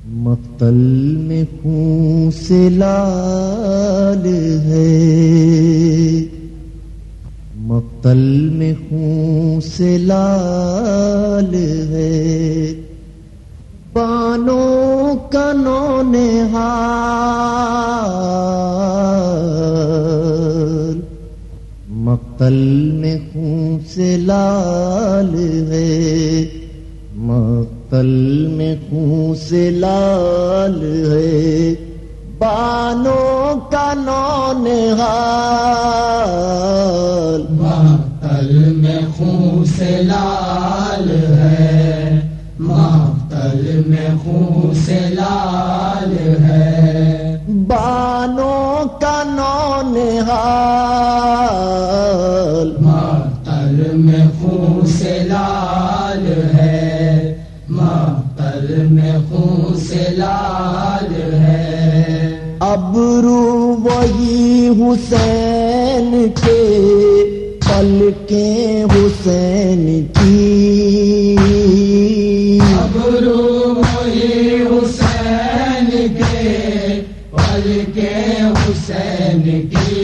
مقتل میں خون سے لال ہے، مقتل میں خون سے لال ہے، بانوں کا نونہال، مقتل میں خون سے لال ہے، مقتل میں خون سے لال ہے، بانوں کا نونہال، مقتل میں خون سے لال ہے، مقتل میں خون سے لال ہے، بانوں کا نونہال، مقتل میں خون سے لال ہے، مقتل میں خون سے لال ہے، ابرو وہی حسین کے، پلکیں حسین کی، ابرو وہی حسین کے، پلکیں حسین کی،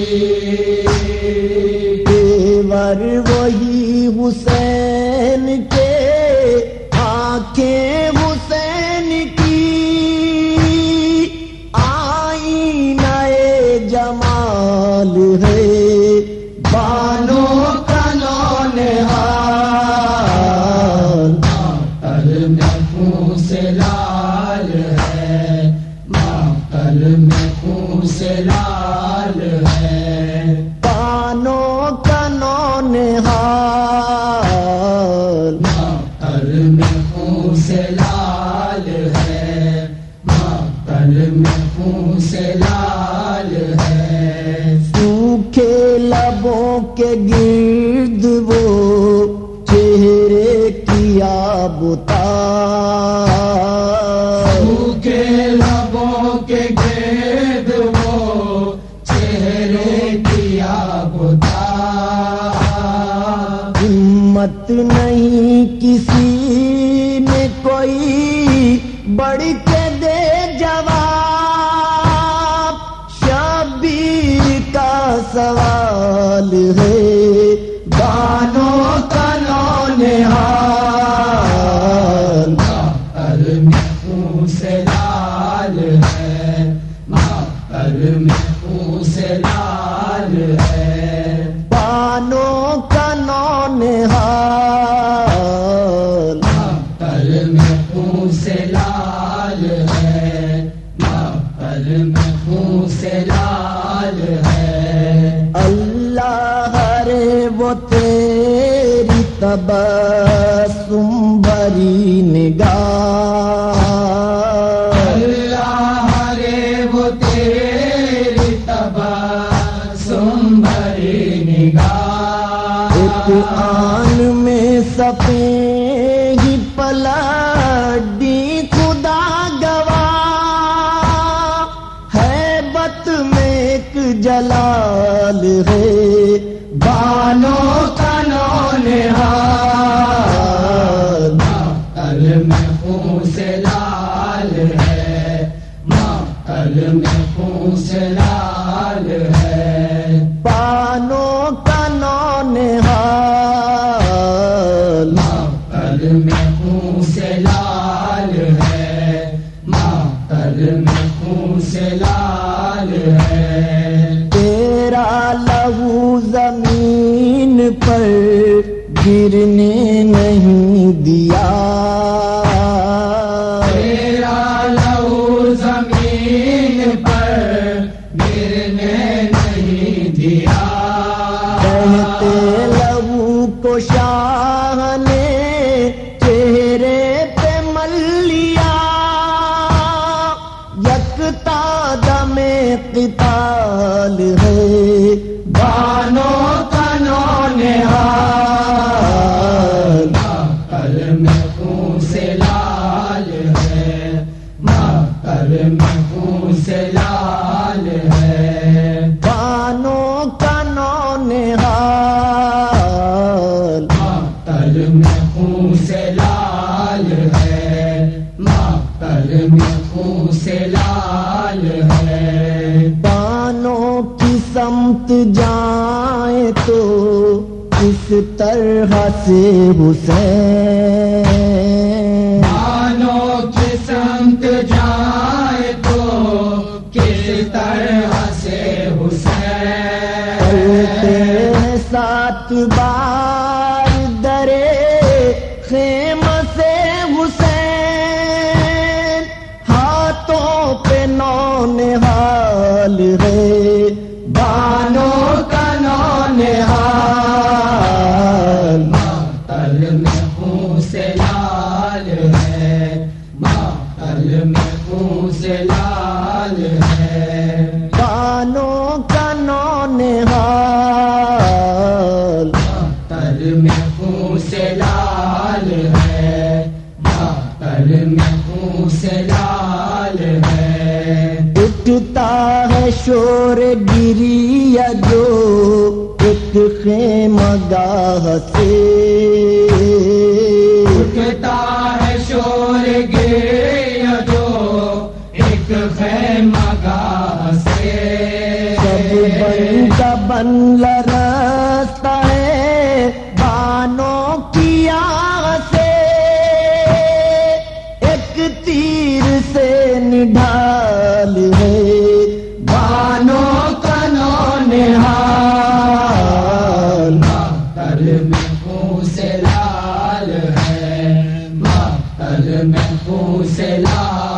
تیور وہی حسین کے، آنکھیں حسین کی، آئینہ جمال ہے، بانوں کا نونہال، مقتل میں خون سے لال ہے، مقتل میں خون سے لال ہے، بانوں کا نونہال، مقتل میں خون سے لال ہے، مقتل میں خون سے لال ہے، سوکھے لبوں کے گرد وہ چہرے کی آبتار، سوکھے لبوں کے گرد وہ چہرے کی آبتار، ہمت نہیں کسی میں کوئی بڑھ کے دے جواب، شبیر کا سوال ہے، بانوں کا نونہال، مقتل میں خون سے لال ہے، مقتل میں خون سے لال ہے، بانوں کا نونہال، مقتل میں خون سے لال ہے، مقتل میں خون سے لال ہے، اللہ رے وہ تیری تبسم بھری نگاہ، اللہ رے وہ تیری تبسم بھری نگاہ، ایک آن میں سفید ہی پلٹی خدا گواہ، ہیبت میں ایک جلال ہے، بانوں کا نونہال، مقتل میں خون سے لال ہے، مقتل میں خون سے لال ہے، بانوں کا نونہال، مقتل میں خون سے لال ہے، مقتل میں خون سے لال ہے، تیرا لہو زمین پر گرنے نہیں دیا، تیرا لہو زمین پر گرنے نہیں دیا، کہتے لہو کو شاہ نے چہرے پہ مل لیا، یکتا دم قتال ہے، بانوں کا نونہال، مقتل میں خون سے لال ہے، مقتل میں خون سے لال ہے، بانوں کا نونہال، مقتل میں خون سے لال ہے، مقتل میں خون سے لال ہے بانوں کی سمت جائیں تو کس طرح سے حسین بانوں کی سمت جائے تو کس طرح سے حسین چلتے ہیں 7 بار درے خیمہ سے حسین ہاتھوں پہ نونہال ہے بانوں کا نونہال مقتل میں خون سے لال ہے مقتل میں خون سے لال ہے بانوں کا نونہال مقتل میں خون سے لال ہے مقتل میں خون سے لال ہے اٹھتا ہے شور گریہ جو ایک خیمہ گاہ سے اٹھتا ہے شور گریہ جو ایک خیمہ گاہ سے سب بن کا بن لرزتا ہے بانوں کی آہ سے ایک تیر سے نڈھال ہے بانوں کا نونہال مقتل میں خون سے لال ہے مقتل میں خون سے لال